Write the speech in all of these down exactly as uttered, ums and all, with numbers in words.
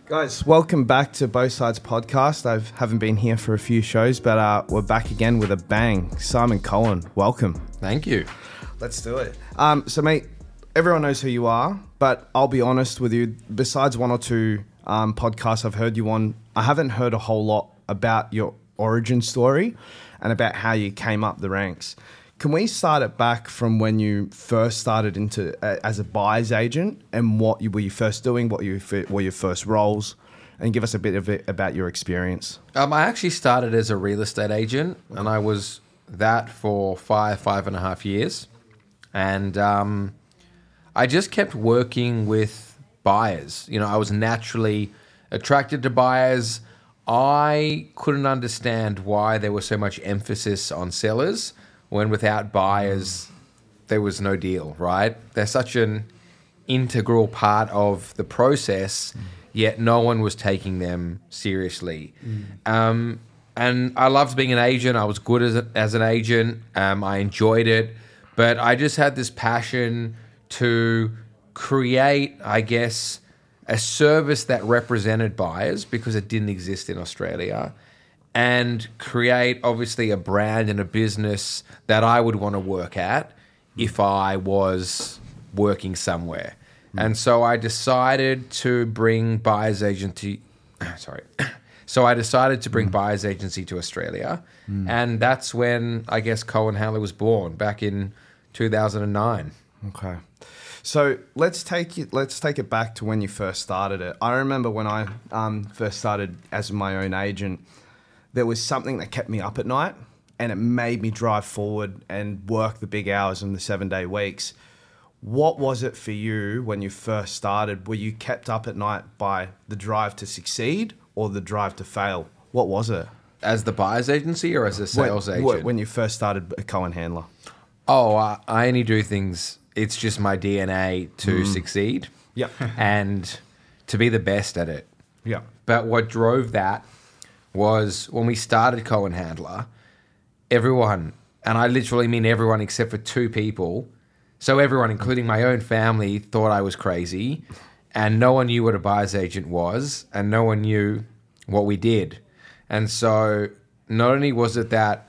Guys, welcome back to Both Sides Podcast. I haven't been here for a few shows, but uh, we're back again with a bang. Simon Cohen, welcome. Thank you. Let's do it. Um, so, mate, everyone knows who you are, but I'll be honest with you. Besides one or two um, podcasts I've heard you on, I haven't heard a whole lot about your origin story and about how you came up the ranks. Can we start it back from when you first started into uh, as a buyer's agent, and what you, were you first doing, what you, were your first roles, and give us a bit of it about your experience? Um, I actually started as a real estate agent, and I was that for five, five and a half years. And um, I just kept working with buyers. You know, I was naturally attracted to buyers. I couldn't understand why there was so much emphasis on sellers when without buyers, there was no deal, right? They're such an integral part of the process, mm. yet no one was taking them seriously. Mm. Um, and I loved being an agent. I was good as, a, as an agent. Um, I enjoyed it. But I just had this passion to create, I guess, a service that represented buyers because it didn't exist in Australia, and create, obviously, a brand and a business that I would want to work at if I was working somewhere. Mm. And so I decided to bring buyer's agency, sorry. So I decided to bring mm. buyer's agency to Australia. Mm. And that's when, I guess, Cohen Handler was born, back in two thousand nine. Okay. So let's take it, let's take it back to when you first started it. I remember when I um, first started as my own agent, there was something that kept me up at night, and it made me drive forward and work the big hours in the seven-day weeks. What was it for you when you first started? Were you kept up at night by the drive to succeed or the drive to fail? What was it? As the buyer's agency or as a sales when, agent? When you first started a Cohen Handler. Oh, uh, I only do things, it's just my D N A to mm. succeed. Yep. And to be the best at it. Yeah. But what drove that was when we started Cohen Handler, everyone, and I literally mean everyone except for two people, so everyone, including my own family, thought I was crazy, and no one knew what a buyer's agent was, and no one knew what we did. And so not only was it that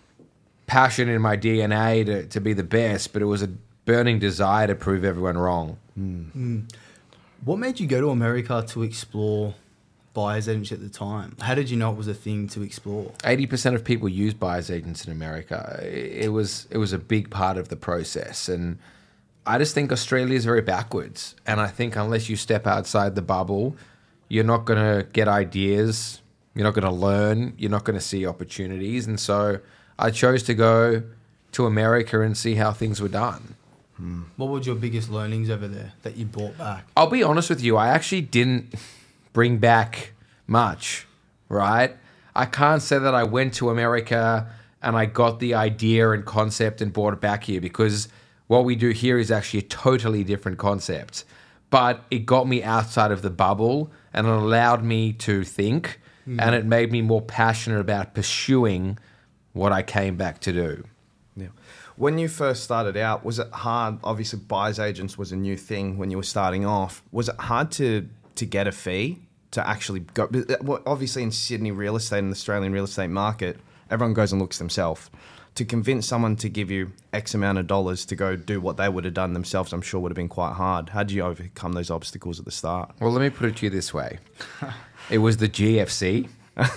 passion in my D N A to, to be the best, but it was a burning desire to prove everyone wrong. Mm. Mm. What made you go to America to explore buyer's agents at the time? How did you know it was a thing to explore? eighty percent of people use buyer's agents in America. It was it was a big part of the process. And I just think Australia is very backwards. And I think unless you step outside the bubble, you're not going to get ideas. You're not going to learn. You're not going to see opportunities. And so I chose to go to America and see how things were done. Hmm. What were your biggest learnings over there that you brought back? I'll be honest with you. I actually didn't bring back much, right? I can't say that I went to America and I got the idea and concept and brought it back here, because what we do here is actually a totally different concept. But it got me outside of the bubble and it allowed me to think, mm. and it made me more passionate about pursuing what I came back to do. Yeah. When you first started out, was it hard? Obviously, buyer's agents was a new thing when you were starting off. Was it hard to to get a fee to actually go? Obviously, in Sydney real estate and the Australian real estate market, everyone goes and looks themselves. To convince someone to give you X amount of dollars to go do what they would have done themselves, I'm sure would have been quite hard. How did you overcome those obstacles at the start? Well, let me put it to you this way. It was the G F C.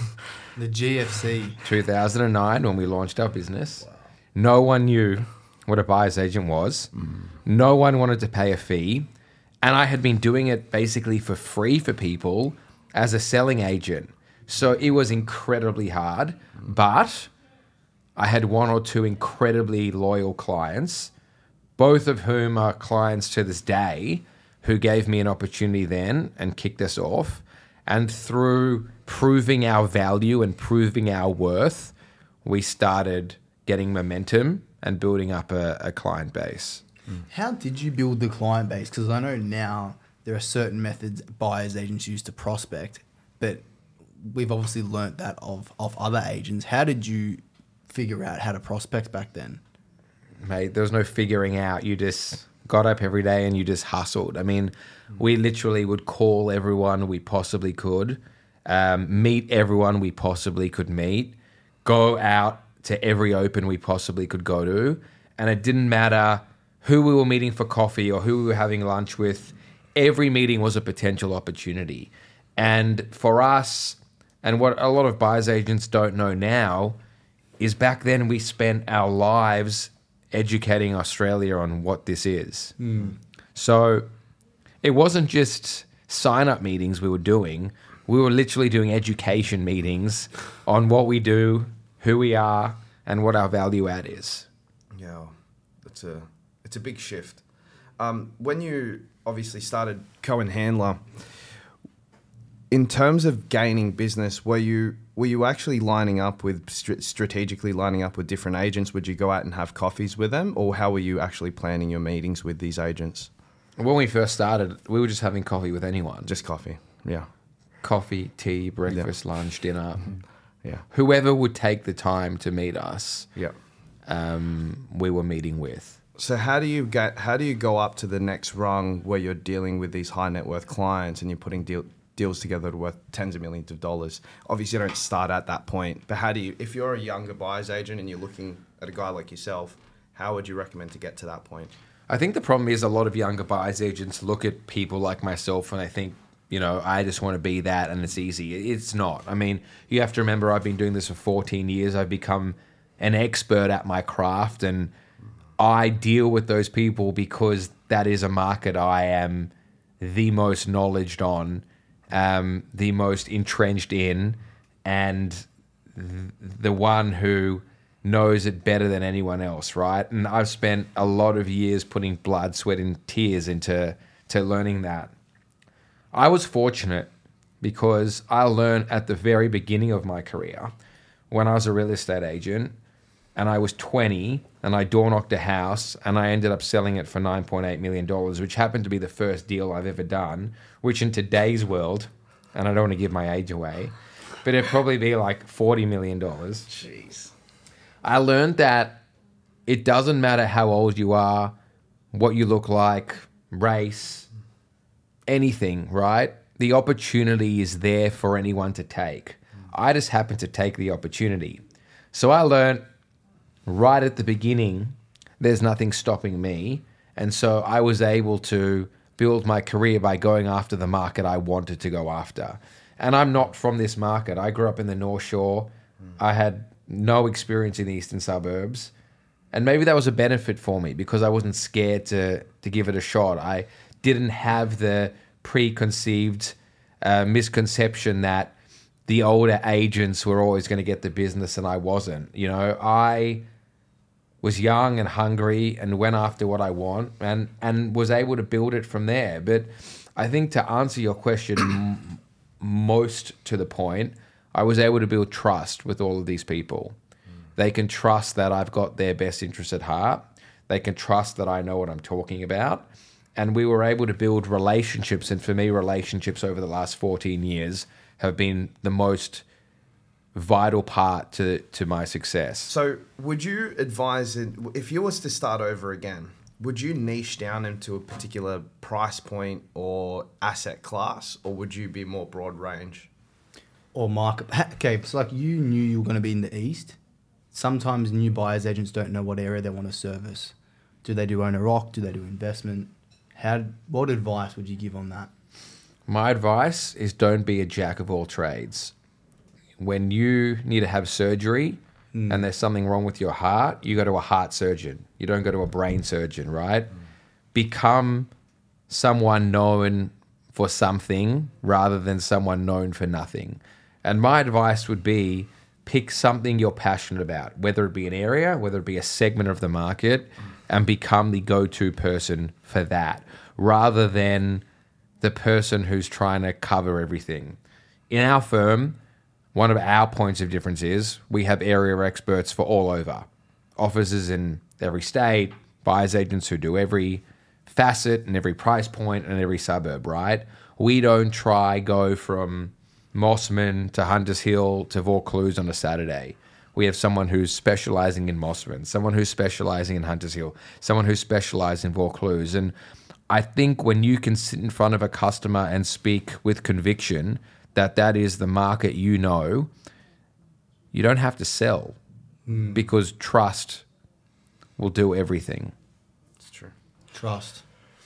The G F C. two thousand nine, when we launched our business. Wow. No one knew what a buyer's agent was. Mm. No one wanted to pay a fee. And I had been doing it basically for free for people as a selling agent. So it was incredibly hard. Mm. But I had one or two incredibly loyal clients, both of whom are clients to this day, who gave me an opportunity then and kicked us off. And through proving our value and proving our worth, we started getting momentum and building up a, a client base. Mm. How did you build the client base? Because I know now there are certain methods buyers agents use to prospect, but we've obviously learnt that of, of other agents. How did you figure out how to prospect back then? Mate, there was no figuring out. You just got up every day and you just hustled. I mean, we literally would call everyone we possibly could, um, meet everyone we possibly could meet, go out to every open we possibly could go to. And it didn't matter who we were meeting for coffee or who we were having lunch with. Every meeting was a potential opportunity. And for us, and what a lot of buyer's agents don't know now, is back then we spent our lives educating Australia on what this is. Mm. So it wasn't just sign-up meetings we were doing. We were literally doing education meetings on what we do, who we are, and what our value add is. Yeah, it's a it's a big shift. Um, when you obviously started Cohen Handler, in terms of gaining business, were you were you actually lining up with st- strategically lining up with different agents? Would you go out and have coffees with them, or how were you actually planning your meetings with these agents? When we first started, we were just having coffee with anyone. Just coffee, yeah. Coffee, tea, breakfast, yeah. lunch, dinner. Mm-hmm. Yeah. Whoever would take the time to meet us, yeah. um, we were meeting with. So how do you get? How do you go up to the next rung where you're dealing with these high net worth clients and you're putting deal, deals together worth tens of millions of dollars? Obviously, you don't start at that point, but how do you? If you're a younger buyer's agent and you're looking at a guy like yourself, how would you recommend to get to that point? I think the problem is a lot of younger buyer's agents look at people like myself and they think, you know, I just want to be that and it's easy. It's not. I mean, you have to remember I've been doing this for fourteen years. I've become an expert at my craft and I deal with those people because that is a market I am the most knowledgeable on, um, the most entrenched in, and th- the one who knows it better than anyone else, right? And I've spent a lot of years putting blood, sweat, and tears into to learning that. I was fortunate because I learned at the very beginning of my career when I was a real estate agent and I was twenty and I door knocked a house and I ended up selling it for nine point eight million dollars, which happened to be the first deal I've ever done, which in today's world, and I don't want to give my age away, but it'd probably be like forty million dollars. Jeez. I learned that it doesn't matter how old you are, what you look like, race, anything, right? The opportunity is there for anyone to take. I just happened to take the opportunity. So I learned right at the beginning, there's nothing stopping me. And so I was able to build my career by going after the market I wanted to go after. And I'm not from this market. I grew up in the North Shore. I had no experience in the eastern suburbs. And maybe that was a benefit for me because I wasn't scared to, to give it a shot. I didn't have the preconceived uh, misconception that the older agents were always going to get the business and I wasn't. You know, I was young and hungry and went after what I want and, and was able to build it from there. But I think to answer your question m- most to the point, I was able to build trust with all of these people. Mm. They can trust that I've got their best interest at heart. They can trust that I know what I'm talking about. And we were able to build relationships. And for me, relationships over the last fourteen years have been the most vital part to, to my success. So would you advise, it, if you was to start over again, would you niche down into a particular price point or asset class, or would you be more broad range? Or market. Okay, so like you knew you were going to be in the East. Sometimes new buyers agents don't know what area they want to service. Do they do owner rock? Do they do investment? How? What advice would you give on that? My advice is don't be a jack of all trades. When you need to have surgery mm. and there's something wrong with your heart, you go to a heart surgeon. You don't go to a brain surgeon, right? Mm. Become someone known for something rather than someone known for nothing. And my advice would be pick something you're passionate about, whether it be an area, whether it be a segment of the market, and become the go-to person for that, rather than the person who's trying to cover everything. In our firm, one of our points of difference is we have area experts for all over. Offices in every state, buyer's agents who do every facet and every price point and every suburb, right? We don't try go from Mossman to Hunters Hill to Vaucluse on a Saturday. We have someone who's specializing in Mossman, someone who's specializing in Hunters Hill, someone who's specialized in Vaucluse. And I think when you can sit in front of a customer and speak with conviction that that is the market you know, you don't have to sell mm. because trust will do everything. It's true. Trust.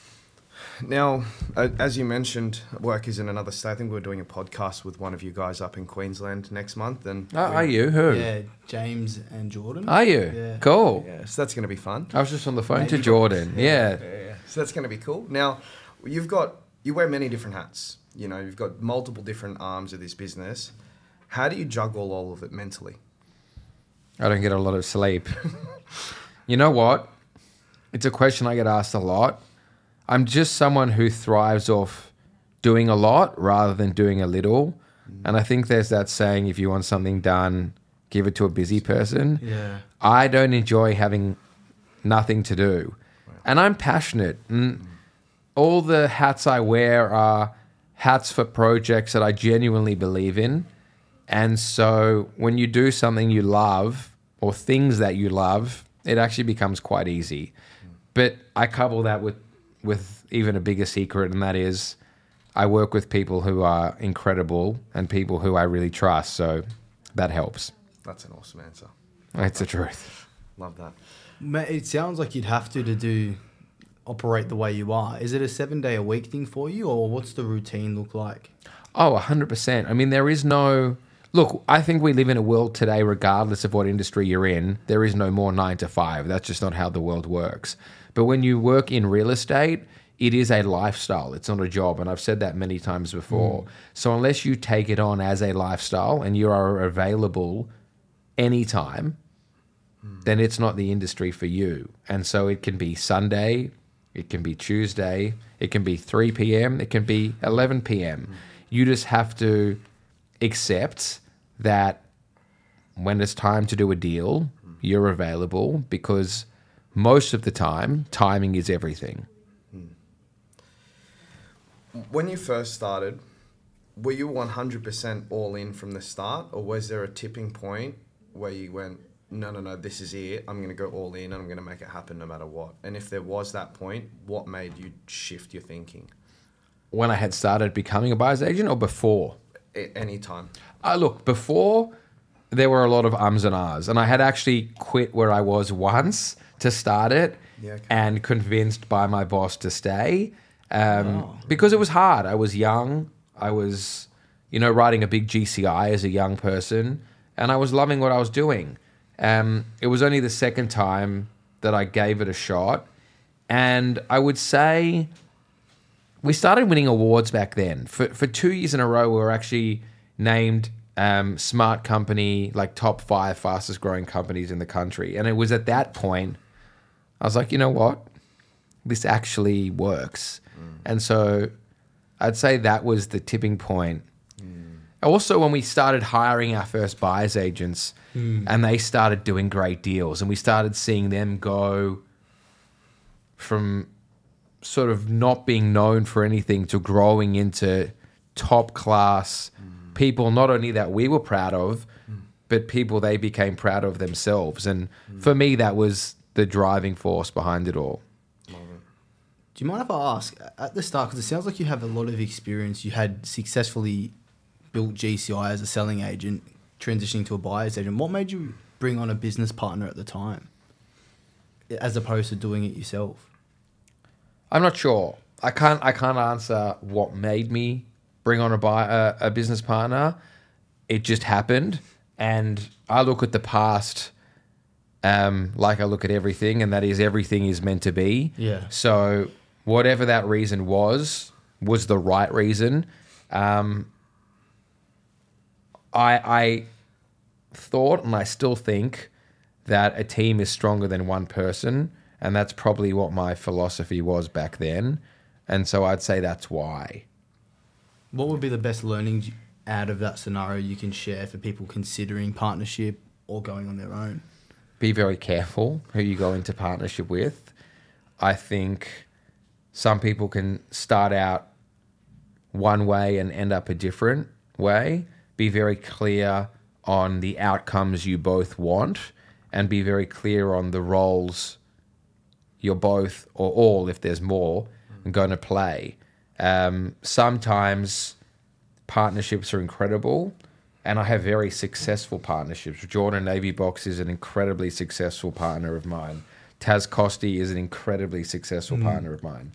Now, uh, as you mentioned, work is in another state. I think we're doing a podcast with one of you guys up in Queensland next month. And oh, are you? Who? Yeah, James and Jordan. Are you? Yeah. Cool. Yeah, so that's going to be fun. I was just on the phone Maybe. to Jordan. Yeah. Yeah, yeah. So that's going to be cool. Now, you've got you wear many different hats. You know, you've got multiple different arms of this business. How do you juggle all of it mentally? I don't get a lot of sleep. You know what? It's a question I get asked a lot. I'm just someone who thrives off doing a lot rather than doing a little. Mm. And I think there's that saying, if you want something done, give it to a busy person. Yeah. I don't enjoy having nothing to do. Right. And I'm passionate. And mm. all the hats I wear are hats for projects that I genuinely believe in. And so when you do something you love or things that you love, it actually becomes quite easy. Mm. But I couple that with with even a bigger secret, and that is I work with people who are incredible and people who I really trust, so that helps. That's an awesome answer. It's the truth. Love that. Mate, it sounds like you'd have to to do operate the way you are. Is it a seven day a week thing for you, or what's the routine look like? Oh, one hundred percent. I mean, there is no... Look, I think we live in a world today, regardless of what industry you're in, there is no more nine to five. That's just not how the world works. But when you work in real estate, it is a lifestyle. It's not a job. And I've said that many times before. Mm. So unless you take it on as a lifestyle and you are available anytime, mm. then it's not the industry for you. And so it can be Sunday, it can be Tuesday, it can be three p.m., it can be eleven p.m. Mm. You just have to accept that when it's time to do a deal, mm. you're available, because most of the time, timing is everything. When you first started, were you one hundred percent all in from the start, or was there a tipping point where you went, no, no, no, this is it, I'm going to go all in and I'm going to make it happen no matter what? And if there was that point, what made you shift your thinking? When I had started becoming a buyer's agent, or before? A- any time. Uh, look, before, there were a lot of ums and ahs, and I had actually quit where I was once to start it, yeah, okay. and convinced by my boss to stay. Um, oh. Because it was hard. I was young. I was, you know, writing a big G C I as a young person, and I was loving what I was doing. Um, it was only the second time that I gave it a shot, and I would say we started winning awards back then. For for two years in a row, we were actually named um, Smart Company, like top five fastest growing companies in the country. And it was at that point I was like, you know what? This actually works. Mm. And so I'd say that was the tipping point. Mm. Also, when we started hiring our first buyer's agents mm. and they started doing great deals, and we started seeing them go from sort of not being known for anything to growing into top class mm. people, not only that we were proud of, mm. but people they became proud of themselves. And mm. for me, that was the driving force behind it all. Do you mind if I ask, at the start, because it sounds like you have a lot of experience, you had successfully built G C I as a selling agent, transitioning to a buyer's agent. What made you bring on a business partner at the time, as opposed to doing it yourself? I'm not sure. I can't. I can't answer what made me bring on a buy a, a business partner. It just happened, and I look at the past, um, like I look at everything, and that is everything is meant to be. Yeah. So whatever that reason was, was the right reason. Um, I I thought, and I still think, that a team is stronger than one person. And that's probably what my philosophy was back then. And so I'd say that's why. What would be the best learnings out of that scenario you can share for people considering partnership or going on their own? Be very careful who you go into partnership with. I think some people can start out one way and end up a different way. Be very clear on the outcomes you both want and be very clear on the roles you're both, or all, if there's more, going to play. Um, sometimes partnerships are incredible, and I have very successful partnerships. Jordan Navy Box is an incredibly successful partner of mine. Taz Costi is an incredibly successful mm. partner of mine.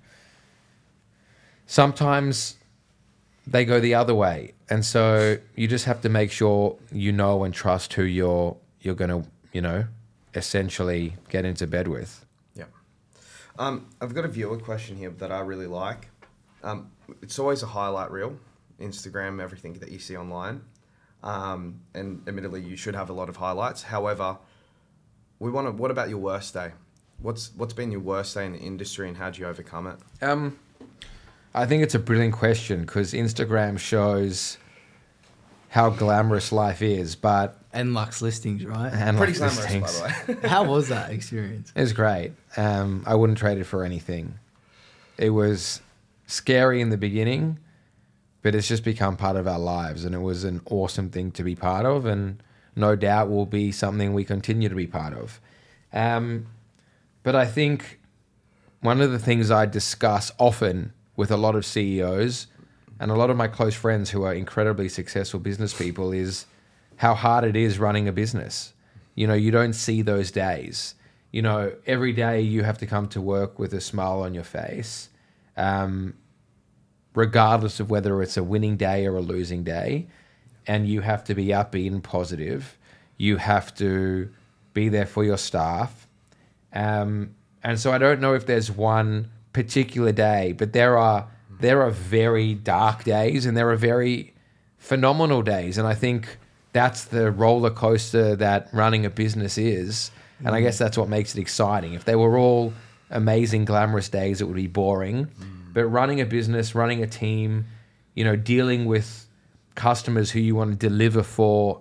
Sometimes they go the other way, and so you just have to make sure you know and trust who you're you're going to, you know, essentially get into bed with. Yeah. Um, I've got a viewer question here that I really like. Um, it's always a highlight reel, Instagram, everything that you see online. Um, and admittedly, you should have a lot of highlights. However, we want to. What about your worst day? What's what's been your worst day in the industry, and how do you overcome it? Um, I think it's a brilliant question because Instagram shows how glamorous life is, but and Lux listings, right? And Pretty Lux glamorous, listings. by the way. How was that experience? It was great. Um, I wouldn't trade it for anything. It was scary in the beginning, but it's just become part of our lives, and it was an awesome thing to be part of, and no doubt will be something we continue to be part of. Um, but I think one of the things I discuss often with a lot of C E Os and a lot of my close friends who are incredibly successful business people is how hard it is running a business. You know, you don't see those days. You know, every day you have to come to work with a smile on your face, um, regardless of whether it's a winning day or a losing day. And you have to be upbeat and positive. You have to be there for your staff. Um, and so I don't know if there's one particular day, but there are there are very dark days and there are very phenomenal days. And I think that's the roller coaster that running a business is. And I guess that's what makes it exciting. If they were all amazing, glamorous days, it would be boring. Mm. But running a business, running a team, you know, dealing with customers who you want to deliver for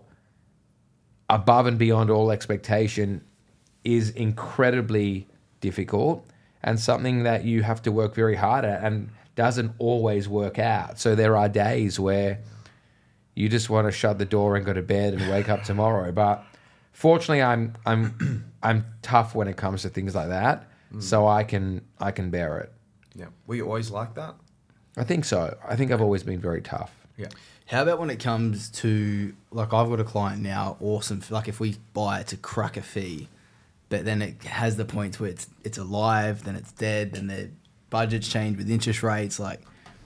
above and beyond all expectation is incredibly difficult and something that you have to work very hard at and doesn't always work out. So there are days where you just want to shut the door and go to bed and wake up tomorrow. But fortunately, I'm I'm I'm tough when it comes to things like that, mm. so I can I can bear it. Yeah, were you always like that? I think so. I think I've always been very tough. Yeah. How about when it comes to, like, I've got a client now, awesome. Like, if we buy it to crack a fee, but then it has the point where it's it's alive, then it's dead, then the budgets change with interest rates. Like,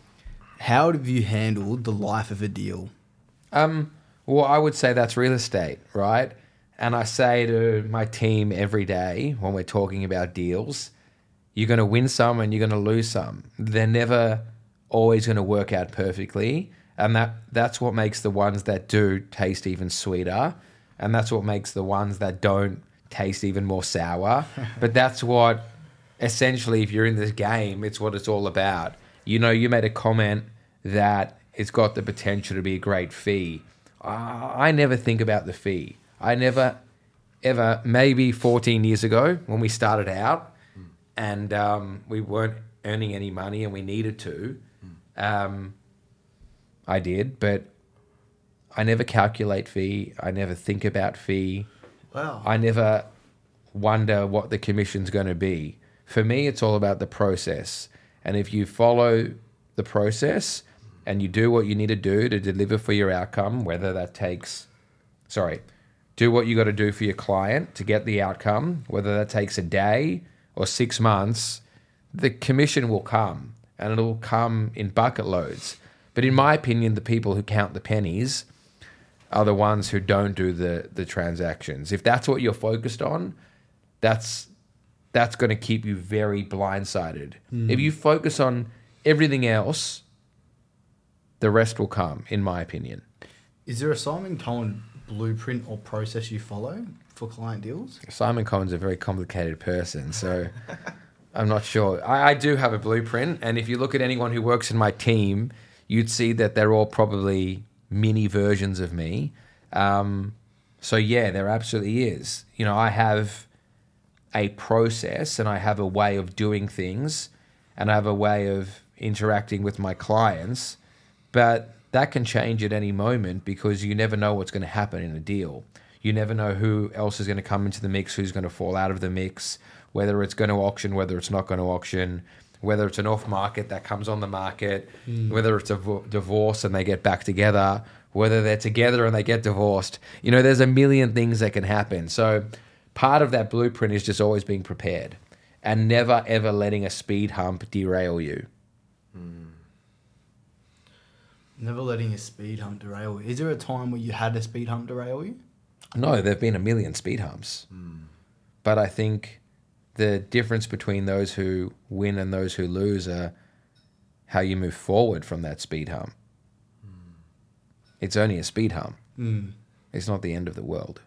how have you handled the life of a deal? Um. Well, I would say that's real estate, right? And I say to my team every day when we're talking about deals, you're going to win some and you're going to lose some. They're never always going to work out perfectly. And that that's what makes the ones that do taste even sweeter. And that's what makes the ones that don't taste even more sour. But that's what, essentially, if you're in this game, it's what it's all about. You know, you made a comment that it's got the potential to be a great fee. Uh, I never think about the fee. I never, ever, maybe fourteen years ago when we started out mm. and um, we weren't earning any money and we needed to, mm. um, I did, but I never calculate fee. I never think about fee. Wow. I never wonder what the commission's going to be. For me, it's all about the process. And if you follow the process and you do what you need to do to deliver for your outcome, whether that takes, sorry, do what you got to do for your client to get the outcome, whether that takes a day or six months, the commission will come and it'll come in bucket loads. But in my opinion, the people who count the pennies are the ones who don't do the, the transactions. If that's what you're focused on, that's that's going to keep you very blindsided. Mm. If you focus on everything else, the rest will come, in my opinion. Is there a Simon Cohen blueprint or process you follow for client deals? Simon Cohen's a very complicated person, so I'm not sure. I, I do have a blueprint, and if you look at anyone who works in my team, you'd see that they're all probably mini versions of me. Um, so yeah, there absolutely is. You know, I have a process and I have a way of doing things and I have a way of interacting with my clients, but that can change at any moment because you never know what's going to happen in a deal. You never know who else is going to come into the mix, who's going to fall out of the mix, whether it's going to auction, whether it's not going to auction, whether it's an off-market that comes on the market, mm. whether it's a vo- divorce and they get back together, whether they're together and they get divorced. You know, there's a million things that can happen. So part of that blueprint is just always being prepared and never, ever letting a speed hump derail you. Mm. Never letting a speed hump derail you. Is there a time where you had a speed hump derail you? No, there have been a million speed humps. Mm. But I think the difference between those who win and those who lose are how you move forward from that speed hump. Mm. It's only a speed hump. Mm. It's not the end of the world.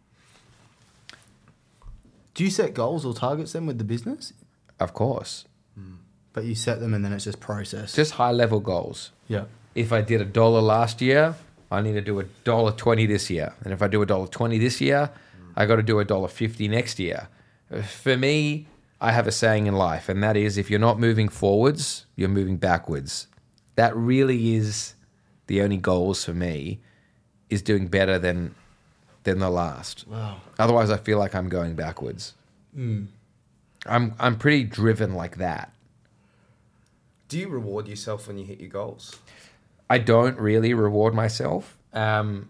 Do you set goals or targets then with the business? Of course. Mm. But you set them and then it's just process. Just high level goals. Yeah. If I did a dollar last year, I need to do a dollar twenty this year. And if I do a dollar twenty this year, mm. I got to do a dollar fifty next year. For me, I have a saying in life, and that is if you're not moving forwards, you're moving backwards. That really is the only goals for me, is doing better than than the last. Wow. Otherwise, I feel like I'm going backwards. Mm. I'm I'm pretty driven like that. Do you reward yourself when you hit your goals? I don't really reward myself. Um,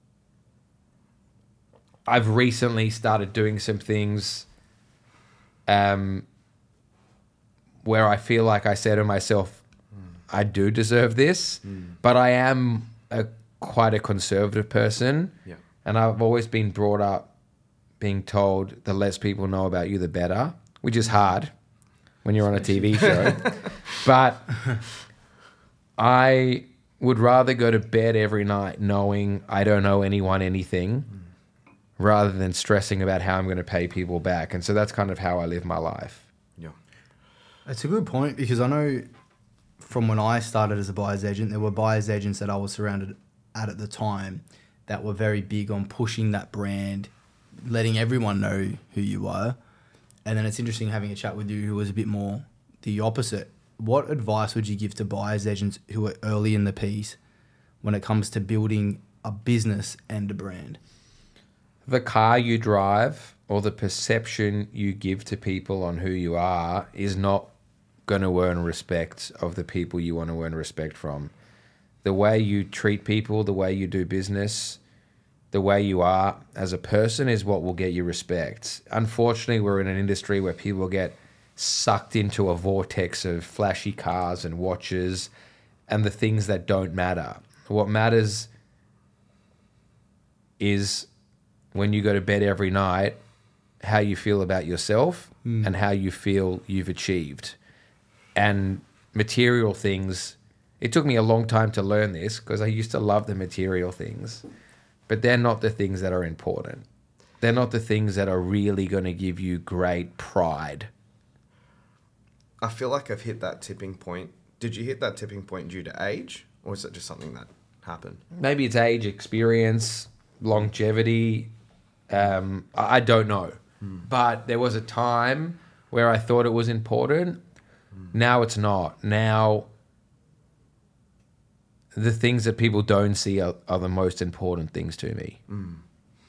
I've recently started doing some things um, where I feel like I say to myself, mm. I do deserve this, mm. but I am a, quite a conservative person. Yeah. And I've always been brought up being told the less people know about you, the better, which is hard when you're on a T V show. But I would rather go to bed every night knowing I don't owe anyone anything mm. rather than stressing about how I'm going to pay people back. And so that's kind of how I live my life. Yeah. It's a good point because I know from when I started as a buyer's agent, there were buyer's agents that I was surrounded at at the time that were very big on pushing that brand, letting everyone know who you were. And then it's interesting having a chat with you who was a bit more the opposite. What advice would you give to buyer's agents who are early in the piece when it comes to building a business and a brand? The car you drive or the perception you give to people on who you are is not going to earn respect of the people you want to earn respect from. The way you treat people, the way you do business, the way you are as a person is what will get you respect. Unfortunately, we're in an industry where people get sucked into a vortex of flashy cars and watches and the things that don't matter. What matters is when you go to bed every night, how you feel about yourself mm. and how you feel you've achieved. And material things, it took me a long time to learn this because I used to love the material things, but they're not the things that are important. They're not the things that are really going to give you great pride. I feel like I've hit that tipping point. Did you hit that tipping point due to age, or is it just something that happened? Maybe it's age, experience, longevity. Um, I don't know. Mm. But there was a time where I thought it was important. Mm. Now it's not. Now the things that people don't see are, are the most important things to me. Mm.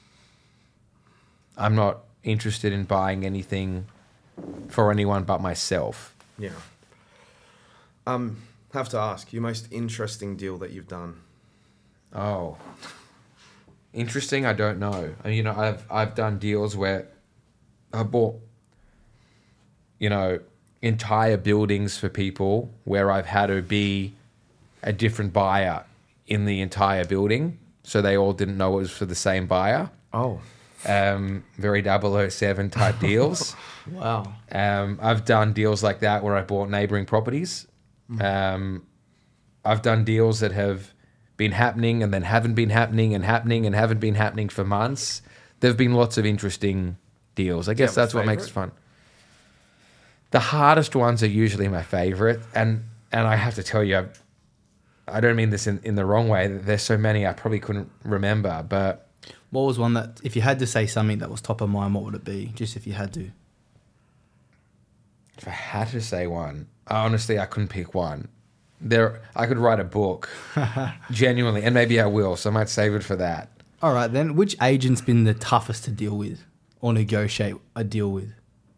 I'm not interested in buying anything for anyone but myself. Yeah. Um, have to ask, your most interesting deal that you've done? Oh, interesting. I don't know. I mean, you know, I've I've done deals where I bought, you know, entire buildings for people where I've had to be a different buyer in the entire building, so they all didn't know it was for the same buyer. Oh. Um, very double oh seven type deals. Wow. Um, I've done deals like that where I bought neighboring properties. Mm. Um, I've done deals that have been happening and then haven't been happening and happening and haven't been happening for months. There have been lots of interesting deals. I guess that's what makes it fun. The hardest ones are usually my favorite. And, and I have to tell you, I've, I don't mean this in, in the wrong way. There's so many I probably couldn't remember, but... What was one that, if you had to say something that was top of mind, what would it be? Just if you had to. If I had to say one, honestly, I couldn't pick one. there, I could write a book, genuinely, and maybe I will. So I might save it for that. All right, then. Which agent's been the toughest to deal with or negotiate a deal with?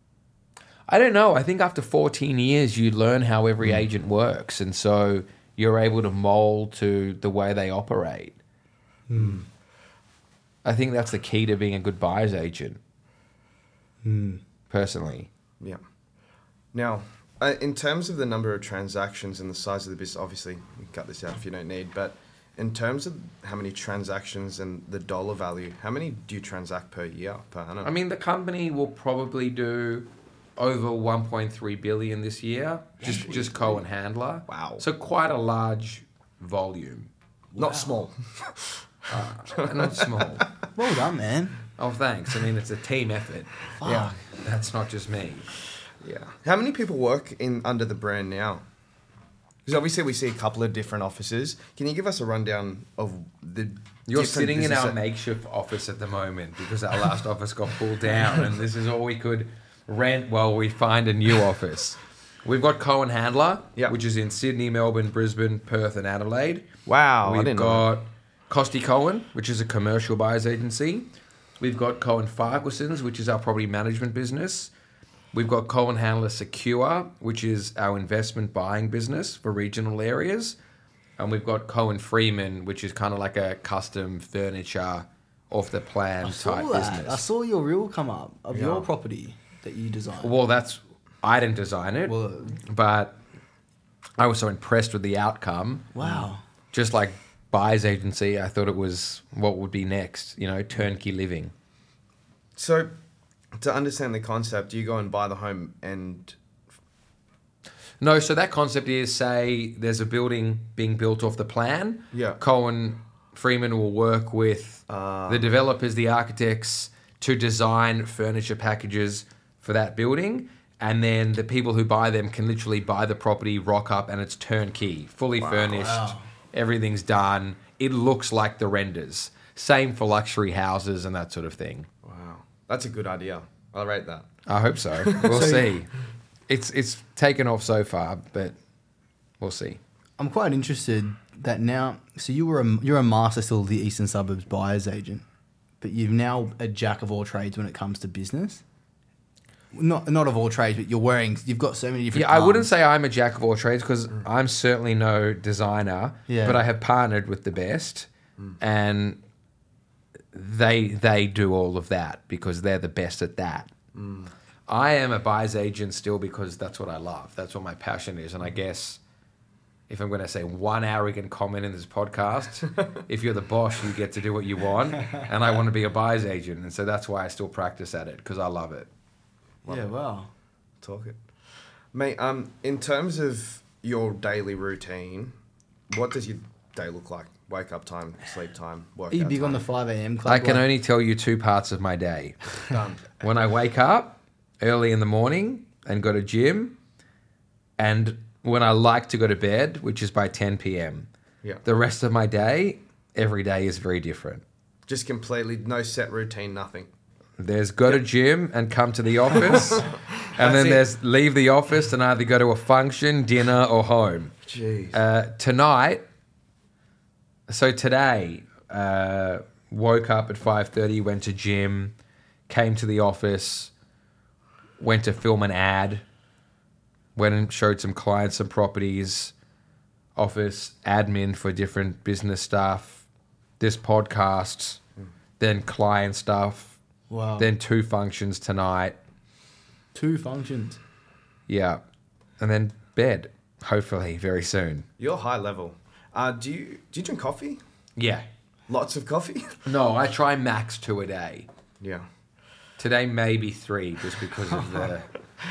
I don't know. I think after fourteen years, you learn how every agent works. And so you're able to mold to the way they operate. Mm. I think that's the key to being a good buyer's agent, Mm. personally. Yeah. Now, uh, in terms of the number of transactions and the size of the business, obviously, you can cut this out if you don't need, but in terms of how many transactions and the dollar value, how many do you transact per year, per annum? I mean, the company will probably do over one point three billion this year, just just Cohen Handler. Wow. So quite a large volume. Not small. Uh, not small. Well done, man. Oh, thanks. I mean, it's a team effort. Yeah. That's not just me. Yeah. How many people work in under the brand now? Because obviously we see a couple of different offices. Can you give us a rundown of the You're different sitting in business our that- makeshift office at the moment because our last office got pulled down, and this is all we could rent while we find a new office. We've got Cohen Handler, Yeah. which is in Sydney, Melbourne, Brisbane, Perth, and Adelaide. Wow, I We've didn't know got Costi Cohen, which is a commercial buyers agency. We've got Cohen Farquharsons, which is our property management business. We've got Cohen Handler Secure, which is our investment buying business for regional areas. And we've got Cohen Freeman, which is kind of like a custom furniture off the plan I saw type that. business. I saw your reel come up of Yeah. your property that you designed. Well, that's I didn't design it, Well, but I was so impressed with the outcome. wow. Just like buyer's agency, I thought it was what would be next. You know, turnkey living. So, to understand the concept, you go and buy the home and... No, so that concept is, say there's a building being built off the plan. Yeah. Cohen Freeman will work with Ah. the developers, the architects, to design furniture packages for that building. And then the people who buy them can literally buy the property, rock up, and it's turnkey, fully furnished. Wow. Everything's done. It looks like the renders. Same for luxury houses and that sort of thing. Wow. That's a good idea. I rate that. I hope so. We'll see. It's it's taken off so far, but we'll see. I'm quite interested that now. So you were a you're a master still of the Eastern Suburbs buyers agent, but you've now a jack of all trades when it comes to business. Not not of all trades, but you're wearing. You've got so many different. Yeah, I wouldn't arms. say I'm a jack of all trades because I'm certainly no designer. Yeah. But I have partnered with the best, and they they do all of that because they're the best at that. I am a buyer's agent still because that's what I love. That's what my passion is, and I guess if I'm going to say one arrogant comment in this podcast, if you're the boss, you get to do what you want, and I want to be a buyer's agent, and so that's why I still practice at it because I love it. Yeah. Wow. Talk it. Mate, um, in terms of your daily routine, what does your day look like? Wake up time, sleep time, workout Are you big time? on the five a.m. club? I can Like- only tell you two parts of my day. Done. When I wake up early in the morning and go to gym, and when I like to go to bed, which is by ten p.m. Yeah. The rest of my day, every day is very different. Just completely, no set routine, nothing. There's go to gym and come to the office, and then it. there's leave the office and either go to a function, dinner, or home. Jeez. Uh, tonight, so today, uh, woke up at five thirty, went to gym, came to the office, went to film an ad, went and showed some clients some properties, office admin for different business stuff, this podcast, then client stuff, Wow. then two functions tonight. Two functions. Yeah. And then bed, hopefully very soon. You're high level. Uh, do you do you drink coffee? Yeah. Lots of coffee? No, I try max two a day. Yeah. Today maybe three just because of the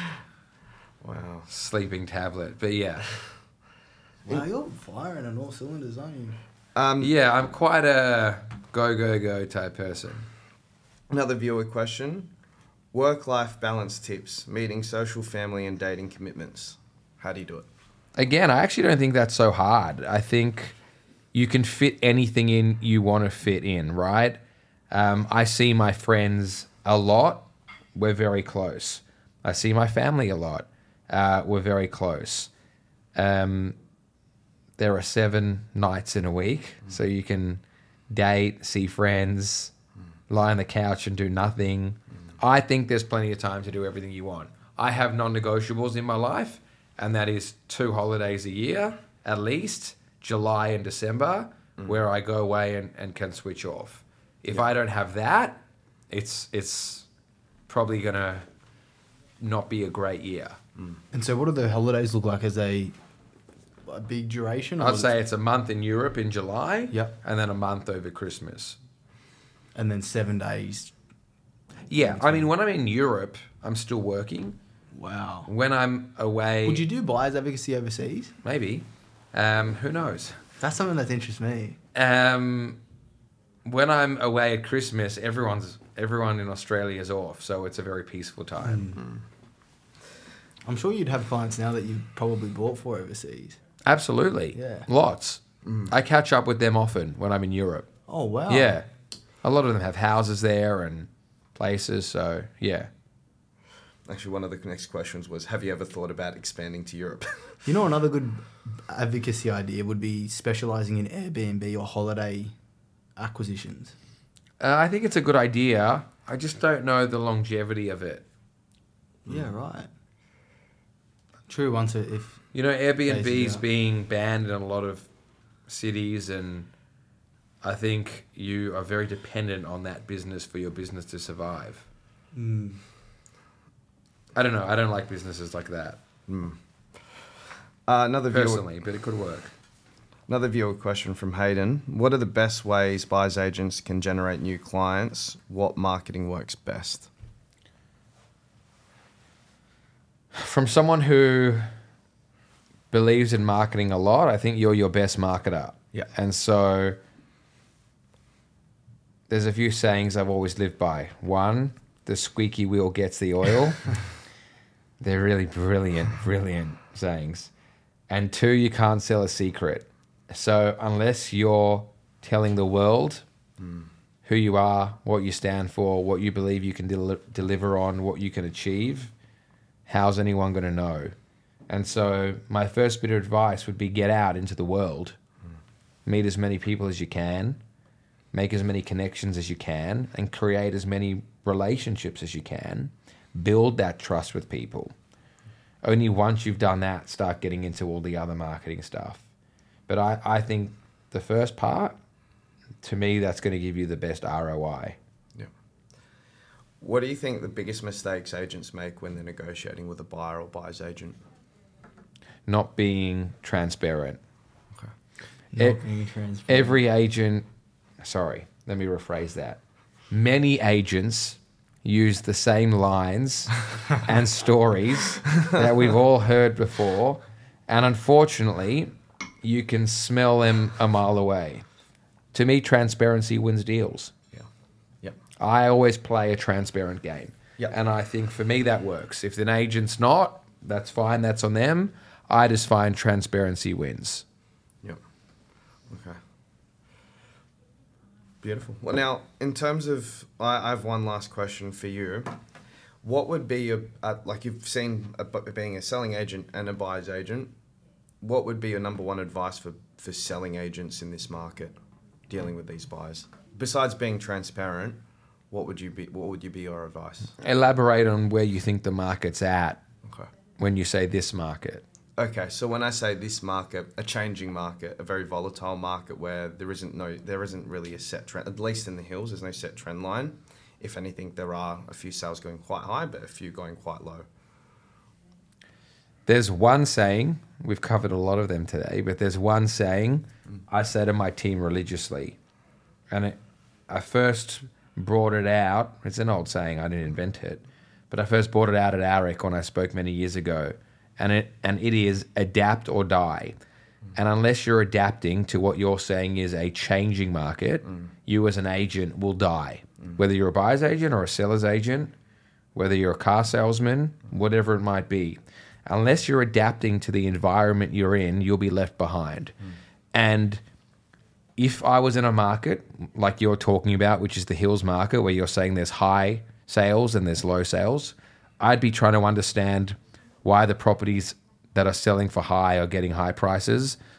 Wow. sleeping tablet. But yeah. Wow, you're firing on all cylinders, aren't you? Um, Yeah, I'm quite a go, go, go type person. Another viewer question. Work-life balance tips. Meeting social, family, and dating commitments. How do you do it? Again, I actually don't think that's so hard. I think you can fit anything in you want to fit in, right? Um, I see my friends a lot. We're very close. I see my family a lot. Uh, we're very close. Um, there are seven nights in a week, mm. so you can date, see friends, mm. lie on the couch and do nothing. Mm. I think there's plenty of time to do everything you want. I have non-negotiables in my life, and that is two holidays a year, at least, July and December, mm. where I go away and, and can switch off. If yep. I don't have that, it's it's probably going to not be a great year. Mm. And so what do the holidays look like? As a, a big duration? I'd say it's a month in Europe in July, yep. and then a month over Christmas. And then seven days. Yeah, I mean, when I'm in Europe, I'm still working. Wow. When I'm away... Would you do buyer's advocacy overseas? Maybe. Um, who knows? That's something that interests me. Um, when I'm away at Christmas, everyone's everyone in Australia is off, so it's a very peaceful time. Mm. I'm sure you'd have clients now that you've probably bought for overseas. Absolutely. Yeah. Lots. Mm. I catch up with them often when I'm in Europe. Oh, wow. Yeah. A lot of them have houses there and places, so yeah. Actually, one of the next questions was, have you ever thought about expanding to Europe? You know, another good advocacy idea would be specialising in Airbnb or holiday acquisitions. Uh, I think it's a good idea. I just don't know the longevity of it. Yeah, right. True, once it, if... You know, Airbnb's being banned in a lot of cities, and I think you are very dependent on that business for your business to survive. Mm. I don't know. I don't like businesses like that. Mm. Uh, another viewer, Personally, but it could work. Another viewer question from Hayden. What are the best ways buyer's agents can generate new clients? What marketing works best? From someone who believes in marketing a lot, I think you're your best marketer. Yeah. And so there's a few sayings I've always lived by. One, the squeaky wheel gets the oil. They're really brilliant, brilliant sayings. And two, you can't sell a secret. So unless you're telling the world mm. who you are, what you stand for, what you believe you can del- deliver on, what you can achieve, how's anyone going to know? And so my first bit of advice would be get out into the world, mm. meet as many people as you can, make as many connections as you can, and create as many relationships as you can. Build that trust with people. Only once you've done that, start getting into all the other marketing stuff. But I, I think the first part, to me, that's going to give you the best R O I. Yeah. What do you think the biggest mistakes agents make when they're negotiating with a buyer or buyer's agent? Not being transparent. Okay. Not it, being transparent. Every agent, sorry, let me rephrase that. Many agents use the same lines and stories that we've all heard before. And unfortunately, you can smell them a mile away. To me, transparency wins deals. Yeah. Yep. I always play a transparent game. Yep. And I think for me that works. If an agent's not, that's fine, that's on them. I just find transparency wins. Yep. Okay. Beautiful. Well, now, in terms of, I, I have one last question for you. What would be your, uh, like you've seen a, being a selling agent and a buyer's agent, what would be your number one advice for, for selling agents in this market, dealing with these buyers? Besides being transparent, what would you be? What would you be your advice? Elaborate on where you think the market's at. Okay. When you say this market. Okay, so when I say this market, a changing market, a very volatile market where there isn't no, there isn't really a set trend. At least in the hills, there's no set trend line. If anything, there are a few sales going quite high, but a few going quite low. There's one saying, we've covered a lot of them today, but there's one saying mm. I say to my team religiously. And it, I first brought it out. It's an old saying, I didn't invent it. But I first brought it out at AREC when I spoke many years ago. And it, and it is adapt or die. Mm. And unless you're adapting to what you're saying is a changing market, mm. you as an agent will die. Mm. Whether you're a buyer's agent or a seller's agent, whether you're a car salesman, whatever it might be. Unless you're adapting to the environment you're in, you'll be left behind. Mm. And if I was in a market like you're talking about, which is the hills market, where you're saying there's high sales and there's low sales, I'd be trying to understand why the properties that are selling for high are getting high prices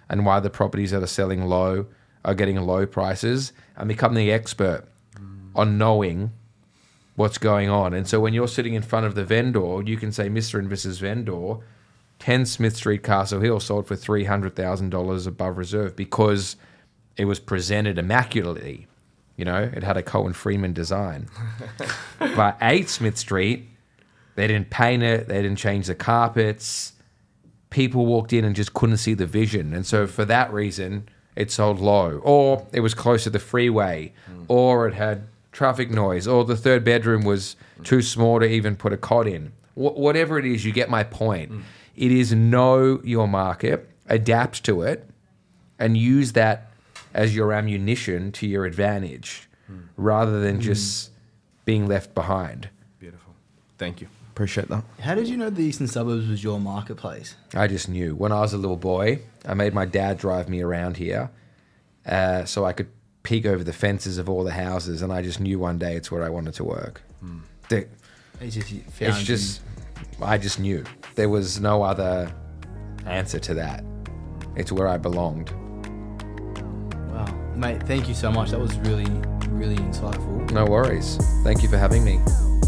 and why the properties that are selling low are getting low prices, and become the expert on knowing what's going on. And so when you're sitting in front of the vendor, you can say, Mister and Missus Vendor, ten Smith Street, Castle Hill sold for three hundred thousand dollars above reserve because it was presented immaculately. You know, it had a Cohen Freeman design. But eight Smith Street, they didn't paint it, they didn't change the carpets. People walked in and just couldn't see the vision. And so for that reason, it sold low. Or it was close to the freeway. Mm. Or it had traffic noise. Or the third bedroom was too small to even put a cot in. Wh- whatever it is, you get my point. Mm. It is know your market, adapt to it, and use that as your ammunition to your advantage, mm. rather than mm. just being left behind. Beautiful. Thank you. Appreciate that. How did you know the Eastern Suburbs was your marketplace? I just knew. When I was a little boy, I made my dad drive me around here uh, so I could peek over the fences of all the houses, and I just knew one day it's where I wanted to work. Mm. The, it's just, it's just I just knew. There was no other answer to that. It's where I belonged. Wow. Mate, thank you so much. That was really, really insightful. No worries. Thank you for having me.